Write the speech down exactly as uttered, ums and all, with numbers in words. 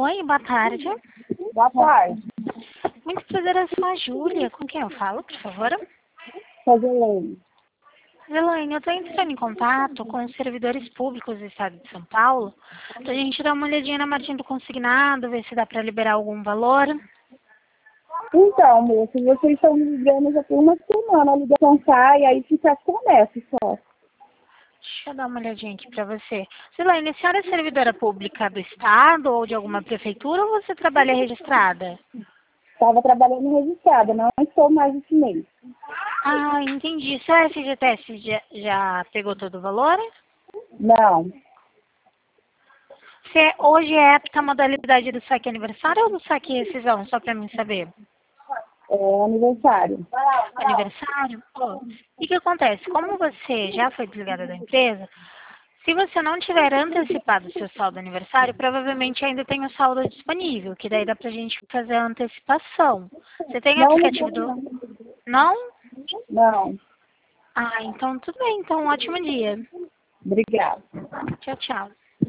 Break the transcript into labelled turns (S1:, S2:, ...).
S1: Oi, boa tarde.
S2: Boa tarde.
S1: Muito prazer, eu sou a Júlia. Com quem eu falo, por favor?
S2: Rosilene.
S1: Elaine, eu estou entrando em contato com os servidores públicos do Estado de São Paulo para a gente dar uma olhadinha na margem do consignado, ver se dá para liberar algum valor.
S2: Então, moço, vocês estão me ligando já por uma semana, a ligação sai, aí fica começa só.
S1: Deixa eu dar uma olhadinha aqui para você. Elaine, a senhora é servidora pública do Estado ou de alguma prefeitura ou você trabalha registrada?
S2: Estava trabalhando registrada, não estou mais esse mês.
S1: Ah, entendi. Seu F G T S já, já pegou todo o valor?
S2: Não,
S1: Você hoje é apta a modalidade do saque aniversário ou do saque rescisão, só para mim saber?
S2: é aniversário.
S1: Aniversário? Oh. E o que acontece? Como você já foi desligada da empresa, se você não tiver antecipado o seu saldo aniversário, provavelmente ainda tem o saldo disponível, que daí dá pra gente fazer a antecipação. Você tem
S2: Não,
S1: aplicativo
S2: não,
S1: do...
S2: não.
S1: Não?
S2: Não,
S1: Ah, então tudo bem. Então, um ótimo dia.
S2: obrigada.
S1: Tchau, tchau.